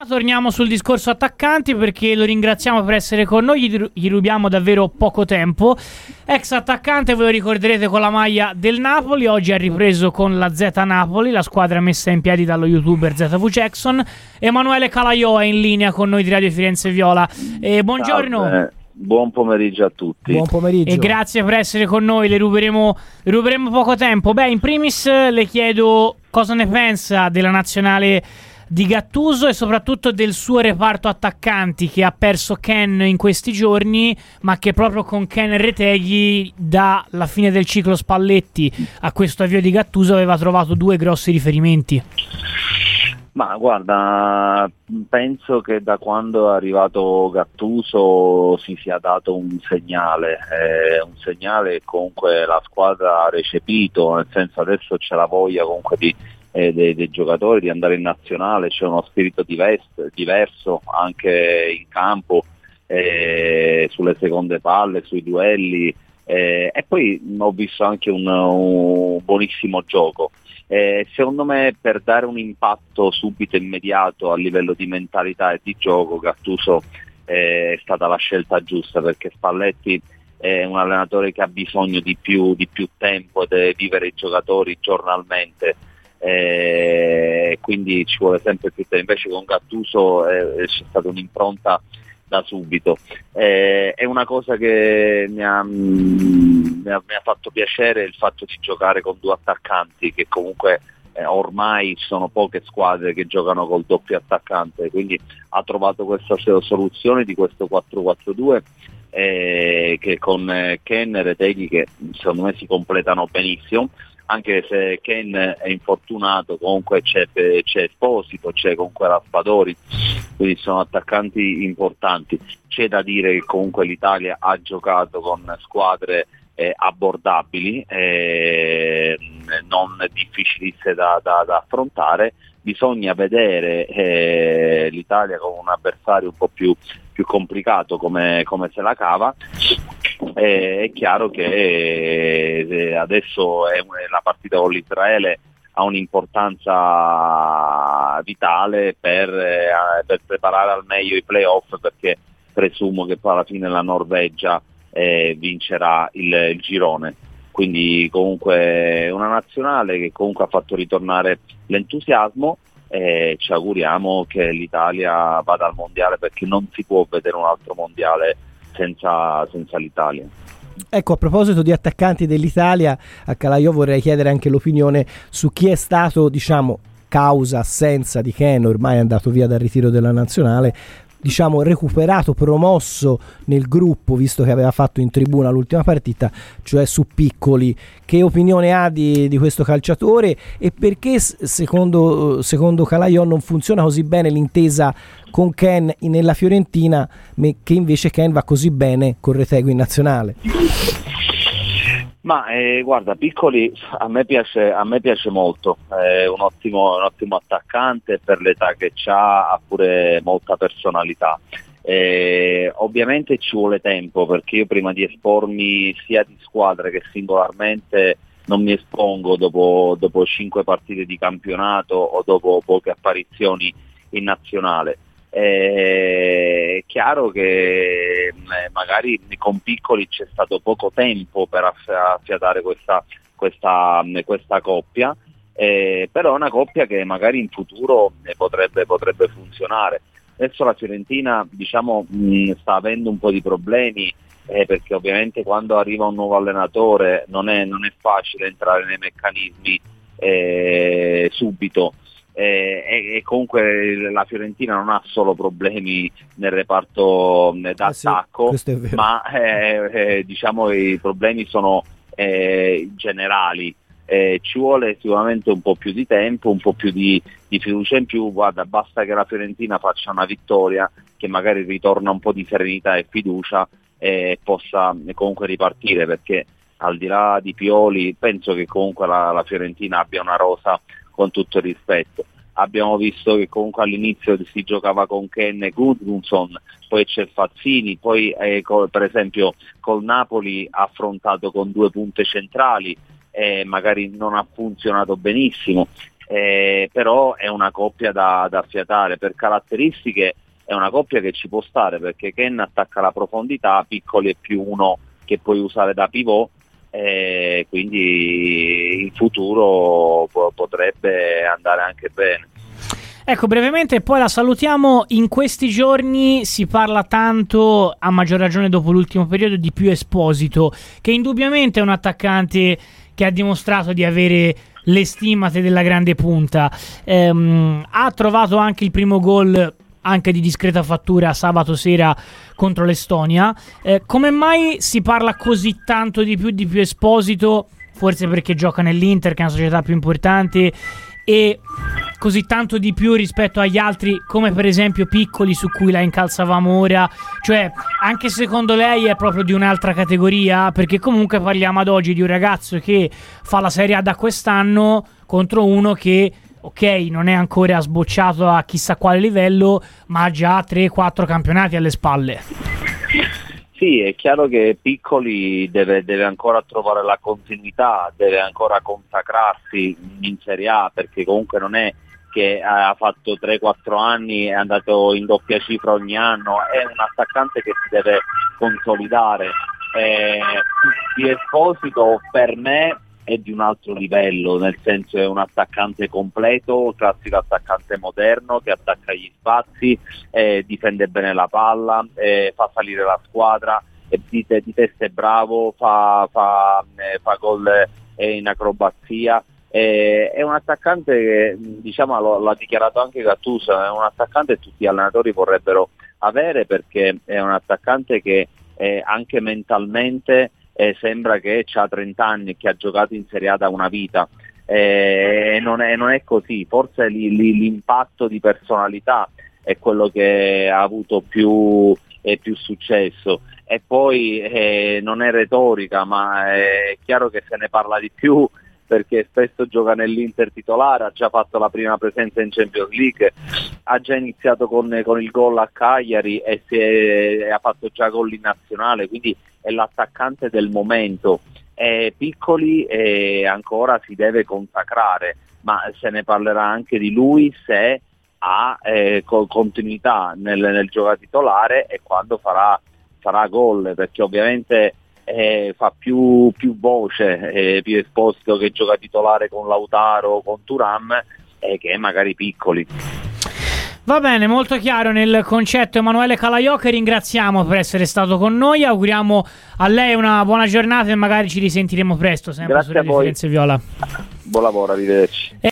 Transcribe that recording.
torniamo sul discorso attaccanti perché lo ringraziamo per essere con noi, gli rubiamo davvero poco tempo. Ex attaccante, ve lo ricorderete, con la maglia del Napoli, oggi ha ripreso con la Z Napoli, la squadra messa in piedi dallo youtuber ZV Jackson. Emanuele Calaiò è in linea con noi di Radio Firenze Viola. Buongiorno. Salve. Buon pomeriggio a tutti. Buon pomeriggio. E grazie per essere con noi, le ruberemo poco tempo. Beh, in primis le chiedo cosa ne pensa della nazionale di Gattuso e soprattutto del suo reparto attaccanti, che ha perso Ken in questi giorni, ma che proprio con Ken e Retegui dalla fine del ciclo Spalletti a questo avvio di Gattuso aveva trovato due grossi riferimenti. Ma guarda, penso che da quando è arrivato Gattuso si sia dato un segnale che comunque la squadra ha recepito, nel senso adesso c'è la voglia comunque dei giocatori di andare in nazionale, c'è uno spirito diverso anche in campo, sulle seconde palle, sui duelli, e poi ho visto anche un buonissimo gioco. Secondo me, per dare un impatto subito immediato a livello di mentalità e di gioco, Gattuso è stata la scelta giusta, perché Spalletti è un allenatore che ha bisogno di più tempo, deve vivere i giocatori giornalmente, quindi ci vuole sempre più tempo. Invece con Gattuso c'è stata un'impronta da subito. È una cosa che mi ha fatto piacere il fatto di giocare con due attaccanti, che comunque ormai ci sono poche squadre che giocano col doppio attaccante, quindi ha trovato questa soluzione di questo 4-4-2 che con Ken e Retegui, che secondo me si completano benissimo, anche se Ken è infortunato, comunque c'è Esposito, c'è comunque Raspadori, quindi sono attaccanti importanti. C'è da dire che comunque l'Italia ha giocato con squadre abbordabili, non difficilissime da affrontare. Bisogna vedere l'Italia con un avversario un po' più complicato come se la cava. È chiaro che adesso la partita con l'Israele ha un'importanza vitale per preparare al meglio i playoff, perché presumo che poi alla fine la Norvegia vincerà il girone. Quindi comunque una nazionale che comunque ha fatto ritornare l'entusiasmo, e ci auguriamo che l'Italia vada al mondiale, perché non si può vedere un altro mondiale senza l'Italia. Ecco, a proposito di attaccanti dell'Italia, a Calaiò vorrei chiedere anche l'opinione su chi è stato, causa assenza di Ken, ormai è andato via dal ritiro della nazionale, recuperato, promosso nel gruppo, visto che aveva fatto in tribuna l'ultima partita, cioè su Piccoli. Che opinione ha di questo calciatore, e perché secondo Calaiò non funziona così bene l'intesa con Ken nella Fiorentina, che invece Ken va così bene con Retegui in nazionale? Ma guarda, Piccoli a me piace molto, è un ottimo attaccante, per l'età che ha pure molta personalità. Ovviamente ci vuole tempo, perché io prima di espormi sia di squadra che singolarmente non mi espongo dopo 5 partite di campionato o dopo poche apparizioni in nazionale. È chiaro che magari con Piccoli c'è stato poco tempo per affiatare questa coppia, però è una coppia che magari in futuro potrebbe funzionare. Adesso la Fiorentina sta avendo un po' di problemi, perché ovviamente quando arriva un nuovo allenatore non è facile entrare nei meccanismi subito. E comunque la Fiorentina non ha solo problemi nel reparto d'attacco, ma i problemi sono generali. Ci vuole sicuramente un po' più di tempo, un po' più di fiducia in più. Guarda, basta che la Fiorentina faccia una vittoria, che magari ritorna un po' di serenità e fiducia, e possa comunque ripartire, perché al di là di Pioli penso che comunque la Fiorentina abbia una rosa, con tutto il rispetto. Abbiamo visto che comunque all'inizio si giocava con Ken e Gudmundsson, poi c'è Fazzini, poi per esempio col Napoli ha affrontato con 2 punte centrali, magari non ha funzionato benissimo. però è una coppia da affiatare. Per caratteristiche è una coppia che ci può stare, perché Ken attacca la profondità, Piccoli è più uno che puoi usare da pivot, quindi in futuro potrebbe andare anche bene. Ecco, brevemente poi la salutiamo. In questi giorni si parla tanto, a maggior ragione dopo l'ultimo periodo, di Pio Esposito, che indubbiamente è un attaccante che ha dimostrato di avere le stimate della grande punta. Ha trovato anche il primo gol, anche di discreta fattura, sabato sera contro l'Estonia. Come mai si parla così tanto di Pio Esposito? Forse perché gioca nell'Inter, che è una società più importante, e così tanto di più rispetto agli altri, come per esempio Piccoli, su cui la incalzavamo ora. Cioè, anche secondo lei è proprio di un'altra categoria? Perché comunque parliamo ad oggi di un ragazzo che fa la Serie A da quest'anno contro uno che, ok, non è ancora sbocciato a chissà quale livello, ma ha già 3-4 campionati alle spalle. Sì, è chiaro che Piccoli deve ancora trovare la continuità, deve ancora consacrarsi in Serie A, perché comunque non è che ha fatto 3-4 anni, è andato in doppia cifra ogni anno, è un attaccante che si deve consolidare. Di Esposito per me è di un altro livello, nel senso è un attaccante completo, classico attaccante moderno che attacca gli spazi, difende bene la palla, fa salire la squadra, di testa è bravo, fa gol in acrobazia. È un attaccante che, diciamo, l'ha dichiarato anche Gattuso, è un attaccante che tutti gli allenatori vorrebbero avere, perché è un attaccante che anche mentalmente sembra che ha 30 anni e che ha giocato in Serie A da una vita. Non è così, forse l'impatto di personalità è quello che ha avuto più successo, e poi non è retorica, ma è chiaro che se ne parla di più perché spesso gioca nell'Inter titolare, ha già fatto la prima presenza in Champions League, ha già iniziato con il gol a Cagliari e ha fatto già gol in nazionale, quindi è l'attaccante del momento. Piccoli ancora si deve consacrare, ma se ne parlerà anche di lui se ha continuità nel gioco titolare e quando farà gol, perché ovviamente fa più voce Pio Esposito, che gioca titolare con Lautaro, con Thuram, che magari Piccoli. Va bene, molto chiaro nel concetto Emanuele Calaiò, che ringraziamo per essere stato con noi. Auguriamo a lei una buona giornata e magari ci risentiremo presto, sempre. Grazie su Radio Firenze Viola. Buon lavoro, arrivederci.